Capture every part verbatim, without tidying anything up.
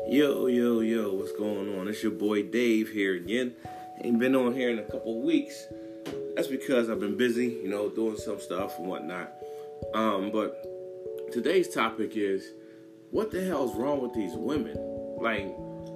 Yo, yo, yo, what's going on? It's your boy Dave here again. Ain't been on here in a couple weeks. That's because I've been busy, you know, doing some stuff and whatnot. Um, but today's topic is, what the hell's wrong with these women? Like,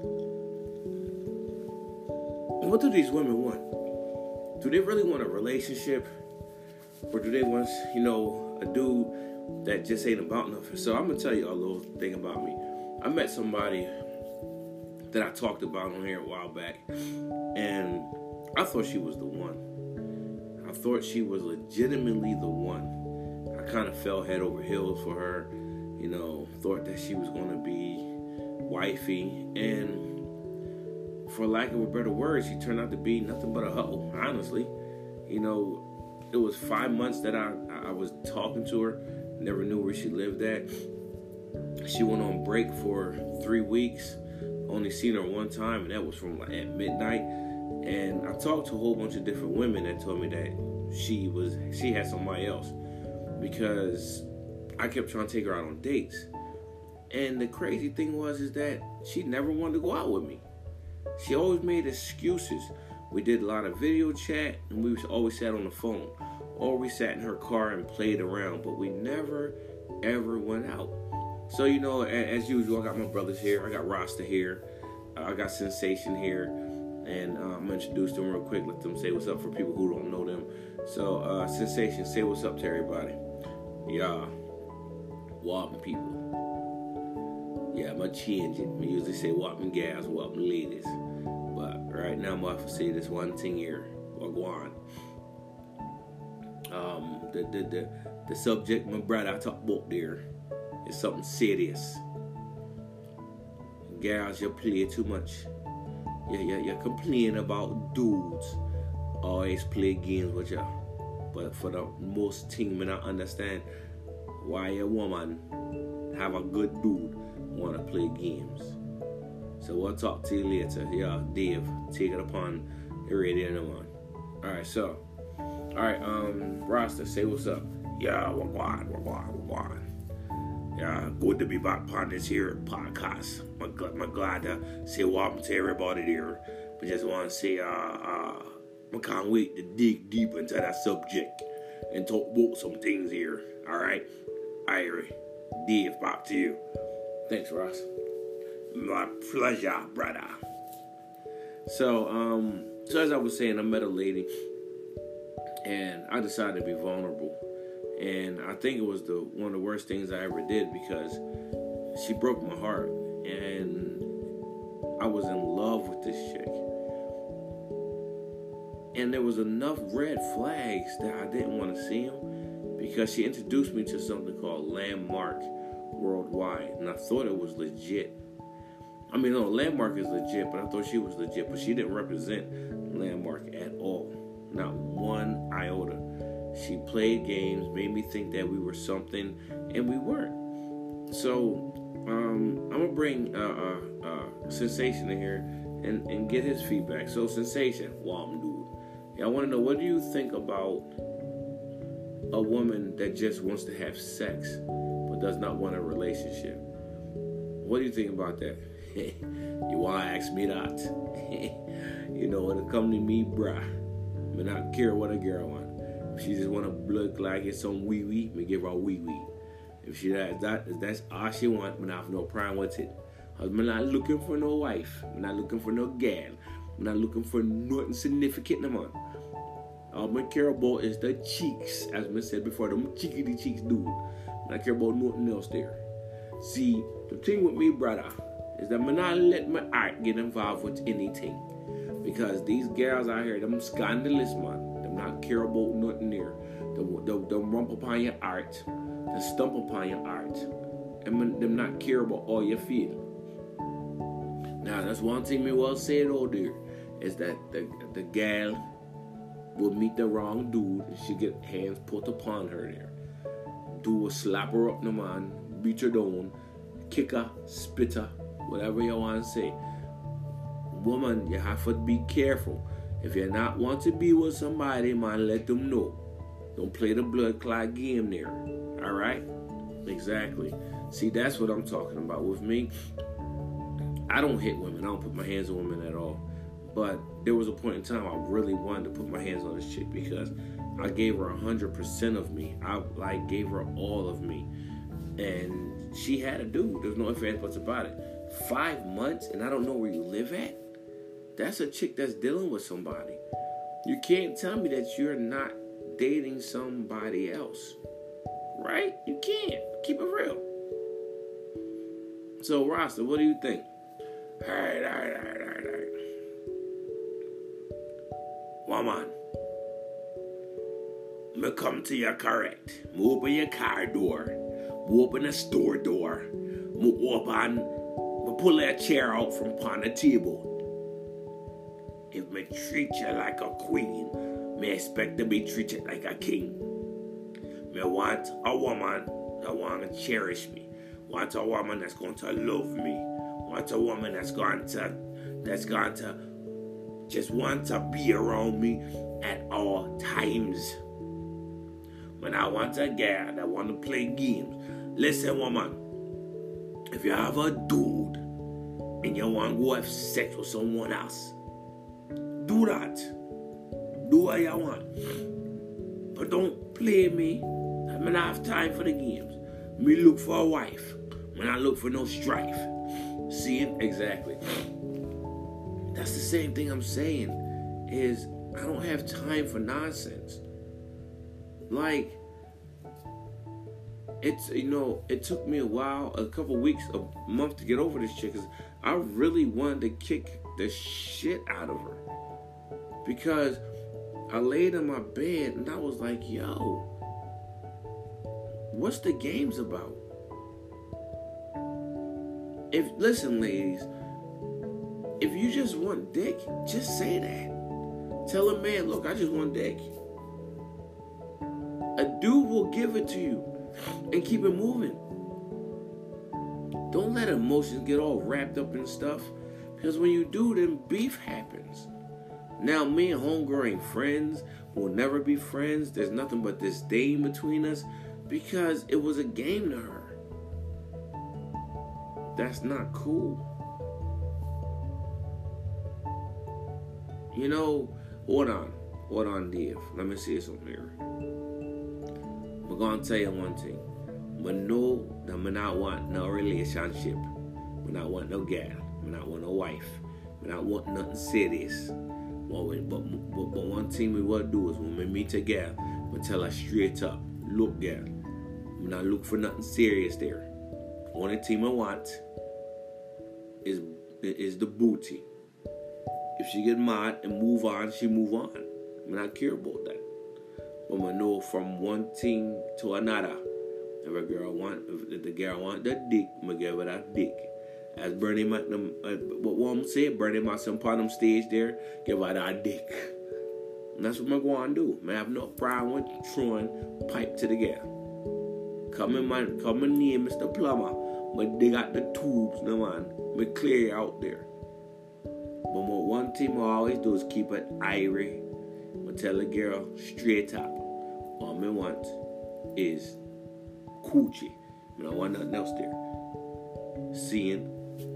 what do these women want? Do they really want a relationship? Or do they want, you know, a dude that just ain't about nothing? So I'm going to tell you a little thing about me. I met somebody that I talked about on here a while back, and I thought she was the one. I thought she was legitimately the one. I kind of fell head over heels for her, you know, thought that she was going to be wifey, and for lack of a better word, she turned out to be nothing but a hoe, honestly. You know, it was five months that I, I was talking to her, never knew where she lived at. She went on break for three weeks. Only seen her one time, and that was from like at midnight. And I talked to a whole bunch of different women that told me that she was she had somebody else, because I kept trying to take her out on dates. And the crazy thing was is that she never wanted to go out with me. She always made excuses. We did a lot of video chat, and we always sat on the phone, or we sat in her car and played around, but we never ever went out. So, you know, as usual, I got my brothers here. I got Rasta here. Uh, I got Sensation here. And uh, I'm going to introduce them real quick. Let them say what's up for people who don't know them. So, uh, Sensation, say what's up to everybody. Yeah. Walking people. Yeah, I'm going to change it. I usually say walking gals, walking ladies. But right now, I'm going to say this one thing here. Wagwan. Um, the, the, the, the subject my brother I talked about there. It's something serious. Girls, you play too much. You, you, you complain about dudes always play games with you. But for the most thing, I don't understand why a woman have a good dude want to play games. So we'll talk to you later. Yeah, Dave, take it upon the radio no one. Alright, so. Alright, um, Rasta, say what's up. Yeah, wagwan, wagwan, wagwan. Yeah, good to be back on this here podcast. I'm glad, I'm glad to say welcome to everybody there. But just want to say, uh, uh, I can't wait to dig deep into that subject and talk about some things here. All right, Irie, Dave, back to you. Thanks, Ross. My pleasure, brother. So, um, so as I was saying, I met a lady, and I decided to be vulnerable. And I think it was the one of the worst things I ever did, because she broke my heart, and I was in love with this chick. And there was enough red flags that I didn't want to see them, because she introduced me to something called Landmark Worldwide, and I thought it was legit. I mean, no, Landmark is legit, but I thought she was legit, but she didn't represent Landmark at all. Not one iota. She played games, made me think that we were something, and we weren't. So, um, I'm going to bring uh, uh, uh, Sensation in here and, and get his feedback. So, Sensation, wow, dude. Yeah, I want to know, what do you think about a woman that just wants to have sex but does not want a relationship? What do you think about that? You want to ask me that? You know, when it comes to me, bruh, I not care what a girl wants. If she just want to look like it's some wee wee, me give her a wee wee. If she that, that if that's all she want, me not have no problem with it. I'm not looking for no wife. I'm not looking for no gal. I'm not looking for nothing significant no man. All I care about is the cheeks, as I said before, them cheekity cheeks dude. I don't care about nothing else there. See, the thing with me, brother, is that I'm not let my art get involved with anything. Because these girls out here, them scandalous, man. Not care about nothing there. They'll, they'll, they'll rump upon your art. They'll stump upon your art. And them not care about all you feel. Now, that's one thing me will say though there, is that the, the gal will meet the wrong dude and she get hands put upon her there. Dude will slap her up, no man, beat her down, kick her, spit her, whatever you want to say. Woman, you have to be careful. If you not want to be with somebody, man, let them know. Don't play the blood clot game there. All right? Exactly. See, that's what I'm talking about with me. I don't hit women. I don't put my hands on women at all. But there was a point in time I really wanted to put my hands on this chick because I gave her one hundred percent of me. I like gave her all of me. And she had a dude. There's no ifs, ands, buts about it. Five months and I don't know where you live at? That's a chick that's dealing with somebody. You can't tell me that you're not dating somebody else. Right? You can't. Keep it real. So, Rasta, what do you think? All right, all right, all right, all right, all right. Woman, me come to you correct. Me open your car door. Me open the store door. Me open, me pull that chair out from upon the table. If me treat you like a queen, me expect to be treated like a king. Me want a woman that want to cherish me. Want a woman that's going to love me. Want a woman that's going to, that's going to just want to be around me at all times. When I want a girl that want to play games. Listen, woman. If you have a dude and you want to go have sex with someone else, do that. Do what you want. But don't play me. I don't have time for the games. Me look for a wife when I look for no strife. See it? Exactly. That's the same thing I'm saying. Is I don't have time for nonsense. Like, it's, you know, it took me a while, a couple weeks, a month to get over this chick. Because I really wanted to kick the shit out of her. Because I laid in my bed and I was like, yo, what's the games about? If, listen, ladies, if you just want dick, just say that. Tell a man, look, I just want dick. A dude will give it to you and keep it moving. Don't let emotions get all wrapped up in stuff, because when you do, then beef happens. Now, me and homegirl ain't friends. We'll never be friends. There's nothing but disdain between us because it was a game to her. That's not cool. You know, hold on. Hold on, Dave. Let me see something here. I'm going to tell you one thing. But no, I not want no relationship. I not want no girl. I not want no wife. I not want nothing serious. But, but, but, but one thing we will do is when we meet a girl, we tell her straight up, look, girl, I'm not look for nothing serious there. Only thing I want is is the booty. If she get mad and move on, she move on. I not care about that. But I know from one thing to another. If a girl want, if the girl want the dick, I'm gonna give her that dick. As Bernie Mac, uh, what one say, Bernie Mac on them stage there, give her that dick. And that's what I'm going to do. I have no problem with throwing pipe to the girl. Come in, man, come in near Mister Plumber. But they got the tubes, no man. We clear you out there. But what one thing I always do is keep it irie. I tell the girl straight up, all I want is coochie. I don't want nothing else there. Seeing,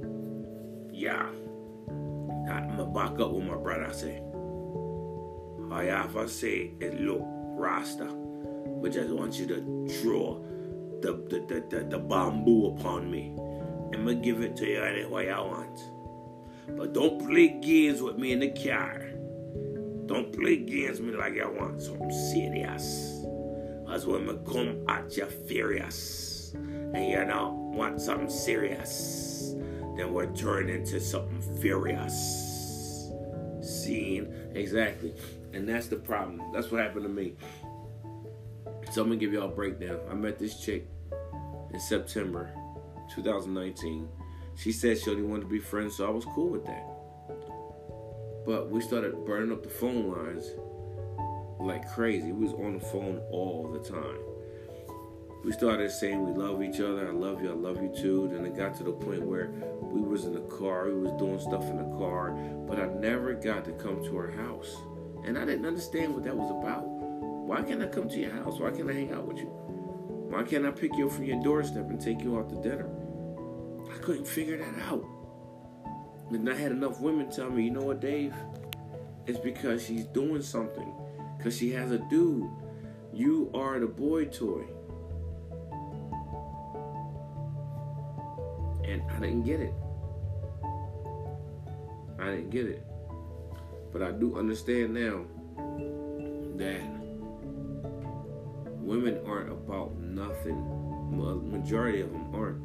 yeah, I'm going to back up with my brother. I say, all you have to say is, look, Rasta, but just want you to draw the, the, the, the, the bamboo upon me. I'm going to give it to you any way I want. But don't play games with me in the car. Don't play games with me like I want something serious. That's when I come at you furious. And you know, want something serious. Then we're turned into something furious. Seeing? Exactly. And that's the problem. That's what happened to me. So I'm going to give y'all a breakdown. I met this chick in September twenty nineteen. She said she only wanted to be friends, so I was cool with that. But we started burning up the phone lines like crazy. We was on the phone all the time. We started saying we love each other. I love you. I love you too. Then it got to the point where we was in the car. We was doing stuff in the car. But I never got to come to her house. And I didn't understand what that was about. Why can't I come to your house? Why can't I hang out with you? Why can't I pick you up from your doorstep and take you out to dinner? I couldn't figure that out. And I had enough women tell me, you know what, Dave? It's because she's doing something. Because she has a dude. You are the boy toy. And I didn't get it. I didn't get it. But I do understand now that women aren't about nothing. Majority of them aren't.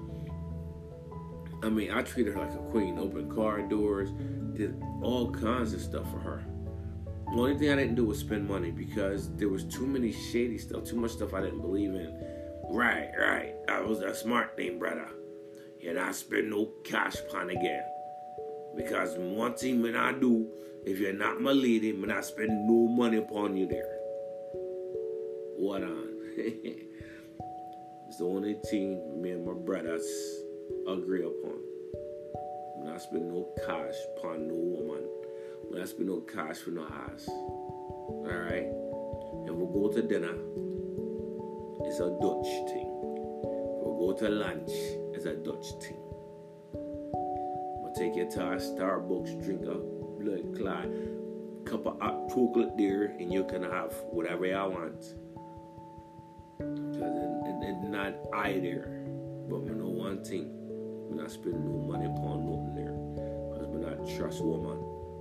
I mean, I treated her like a queen. Opened car doors, did all kinds of stuff for her. The only thing I didn't do was spend money because there was too many shady stuff, too much stuff I didn't believe in. Right, right. I was a smart thing, brother. And I spend no cash upon again. Because one thing when I do, if you're not my lady, when I spend no money upon you there. What on? It's the only thing me and my brothers agree upon. When I spend no cash upon no woman. When I spend no cash for no house. Alright? And we'll go to dinner. It's a Dutch thing. We'll go to lunch. It's a Dutch thing. We'll take you to a Starbucks, drink a blood clot, cup of hot chocolate there, and you can have whatever you want. Because it, it, it's not I there. But we know one thing. We're not spending no money upon nothing there. Because we're not trust woman.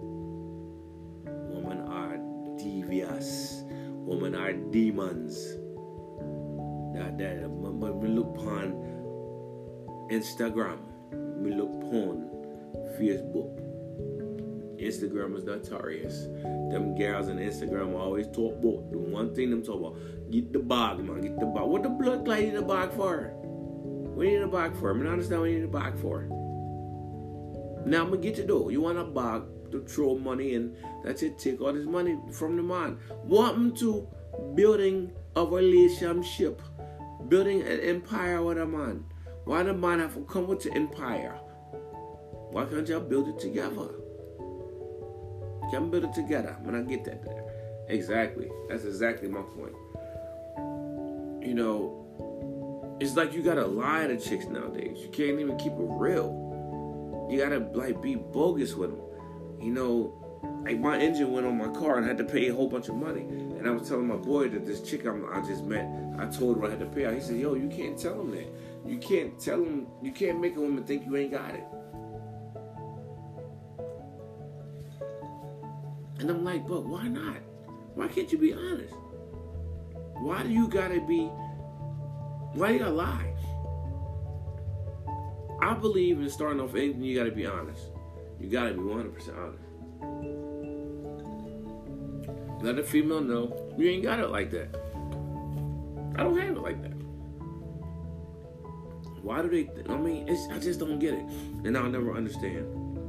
Women are devious. Women are demons. That, that, when we look upon Instagram, we look upon Facebook. Instagram is notorious. Them girls on Instagram always talk about the one thing them talk about. Get the bag, man. Get the bag. What the blood clot need a bag for? What you need a bag for? I mean, I understand what you need a bag for. Now I'm gonna get you though. You want a bag to throw money in? That's it. Take all this money from the man. Want him to building a relationship, building an empire with a man. Why the man have to come with the empire? Why can't y'all build it together? Can build it together. When I get that there. Exactly. That's exactly my point. You know, it's like you gotta lie to chicks nowadays. You can't even keep it real. You gotta like be bogus with them. You know, like my engine went on my car and I had to pay a whole bunch of money. And I was telling my boy that this chick I'm, I just met, I told her I had to pay her. He said, yo, you can't tell him that. You can't tell him, you can't make a woman think you ain't got it. And I'm like, but why not? Why can't you be honest? Why do you gotta be, why you gotta lie? I believe in starting off anything, you gotta be honest. You gotta be one hundred percent honest. Let a female know you ain't got it like that. I don't have it like that. Why do they, th- I mean, it's, I just don't get it. And I'll never understand.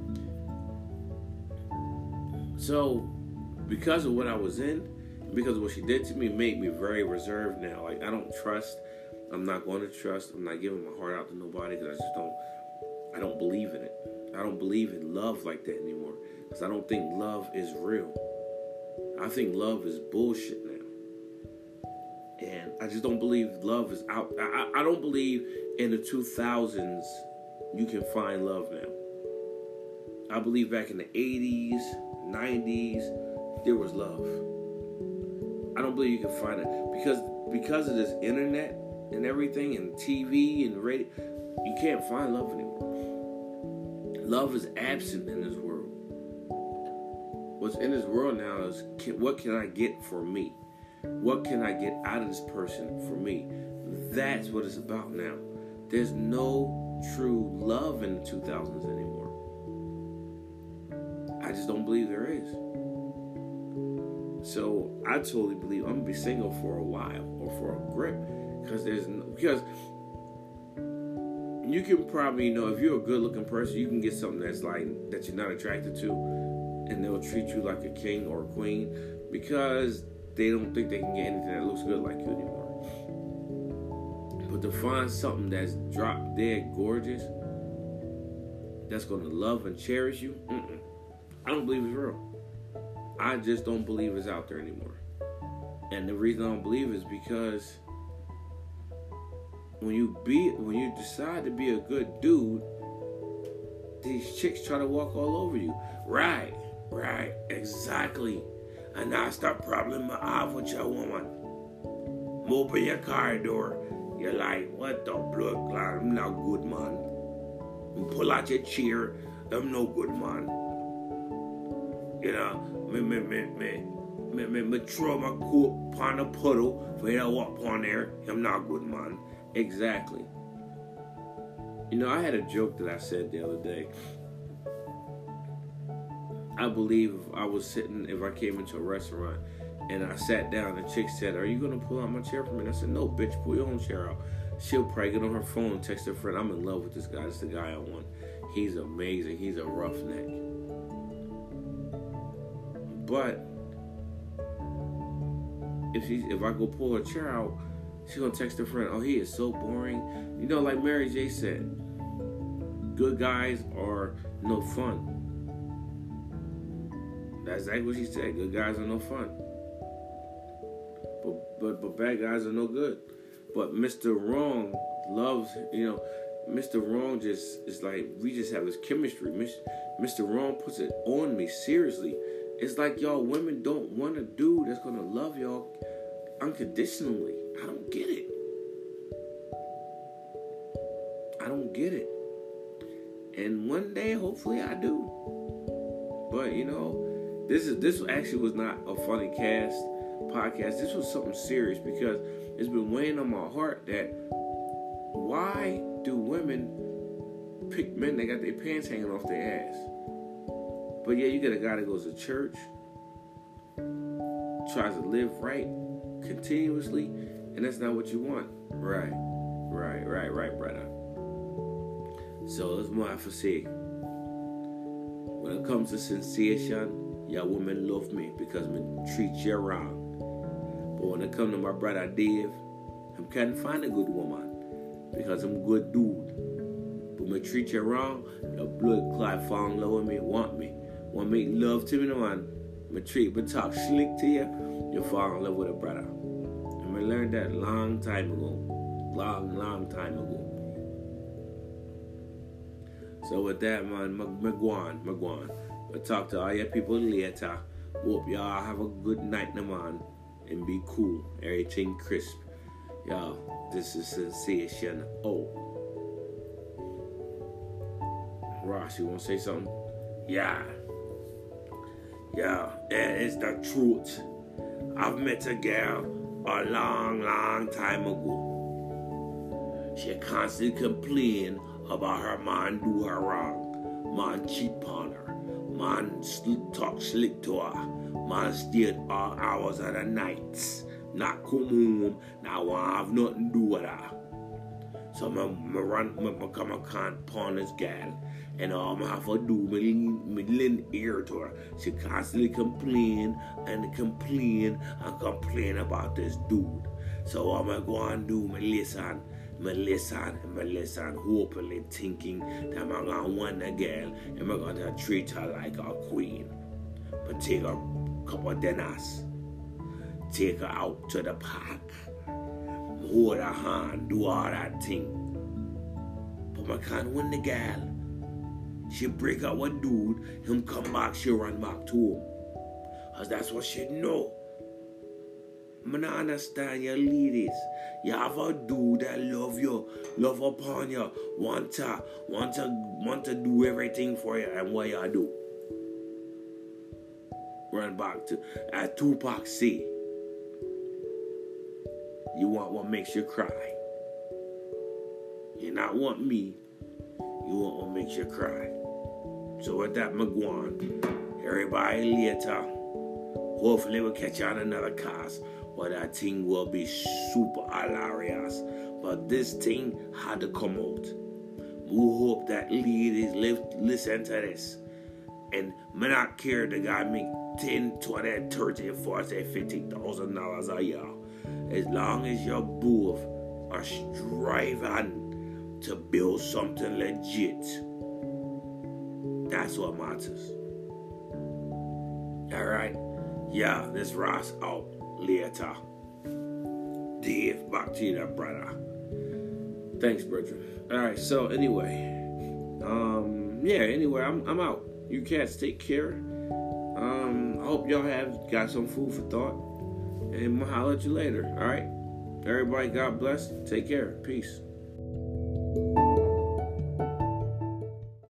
So, because of what I was in, because of what she did to me, it made me very reserved now. Like, I don't trust. I'm not going to trust. I'm not giving my heart out to nobody because I just don't, I don't believe in it. I don't believe in love like that anymore because I don't think love is real. I think love is bullshit now. And I just don't believe love is out. I, I don't believe in the two thousands you can find love now. I believe back in the eighties, nineties, there was love. I don't believe you can find it because because of this internet and everything and T V and radio, you can't find love anymore. Love is absent in this world. What's in this world now is can, what can I get for me? What can I get out of this person for me? That's what it's about now. There's no true love in the two thousands anymore. I just don't believe there is. So I totally believe I'm gonna be single for a while or for a grip, because there's no, because you can probably, you know, if you're a good-looking person, you can get something that's like that you're not attracted to, and they'll treat you like a king or a queen because they don't think they can get anything that looks good like you anymore. But to find something that's drop dead gorgeous, that's gonna love and cherish you, mm-mm. I don't believe it's real. I just don't believe it's out there anymore. And the reason I don't believe is because when you be when you decide to be a good dude, these chicks try to walk all over you. Right, right, exactly. And now stop problem I have with your woman. Open your car door. You're like, what the blood clot? I'm not good, man. You pull out your chair. I'm no good, man. You know, me, me, me, me, me, me, me throw my coat upon a puddle for you to walk upon there. I'm not good, man. Exactly. You know, I had a joke that I said the other day. I believe if I was sitting, if I came into a restaurant and I sat down, the chick said, are you going to pull out my chair for me? And I said, no, bitch, pull your own chair out. She'll probably get on her phone and text her friend, I'm in love with this guy. This is the guy I want. He's amazing. He's a roughneck. But if she, if I go pull her chair out, she's going to text her friend, oh, he is so boring. You know, like Mary J said, good guys are no fun. That's exactly what she said. Good guys are no fun. But, but but bad guys are no good. But Mister Wrong loves, you know, Mister Wrong just is like, we just have this chemistry. Mister Wrong puts it on me, seriously. It's like y'all women don't want a dude that's going to love y'all unconditionally. I don't get it. I don't get it. And one day, hopefully I do. But, you know, This is this actually was not a funny cast podcast. This was something serious because it's been weighing on my heart that why do women pick men that got their pants hanging off their ass? But yeah, you get a guy that goes to church, tries to live right continuously, and that's not what you want. Right, right, right, right, brother. So that's what I have to say. When it comes to sensation, y'all women love me because me treat you wrong. But when it comes to my brother Dave, I can't find a good woman because I'm a good dude. But me treat you wrong, your blood clot fall in love with me, want me. Want to make love to me, no man. Me treat, me talk slick to you, you fall in love with a brother. And I learned that long time ago. Long, long time ago. So with that, man, me go on, me go on. I'll talk to all your people later. Hope y'all have a good night, man. And be cool. Everything crisp. Y'all, this is Sensation. Oh. Ross, you want to say something? Yeah. Yeah, that is the truth. I've met a girl a long, long time ago. She constantly complained about her man do her wrong. Man cheat on her. Man talk slick to her. Man stayed all hours of the night. Not come home. Not want to have nothing to do with her. So I run, I come and can't pawn this girl. And all I have to do, me lend ear to her. She constantly complain and complain and complain about this dude. So what am I going to do? Me listen. Me listen, me listen, hopefully thinking that I'm going to want the girl and I'm going to treat her like a queen. But take her a couple of dinners. Take her out to the park. Hold her hand, do all that thing. But I can't win the girl. She break up with dude, him come back, she run back to him. Because that's what she know. I don't understand you ladies. You have a dude that love you, love upon you, want to, want to, want to do everything for you, and what you do? Run back to, as Tupac say, you want what makes you cry. You not want me, you want what makes you cry. So with that, Magwan, everybody later. Hopefully we'll catch you on another cast. But that thing will be super hilarious. But this thing had to come out. We hope that ladies live, listen to this. And me not care the guy make ten, twenty, thirty, forty, fifty thousand dollars a year. As long as you both are striving to build something legit. That's what matters. Alright. Yeah, this Ross out. Later. Dave, back to you there, brother. Thanks, brethren. Alright, so anyway. Um yeah, anyway, I'm I'm out. You cats take care. Um, I hope y'all have got some food for thought. And we'll holler at you later. All right? Everybody, God bless. Take care. Peace.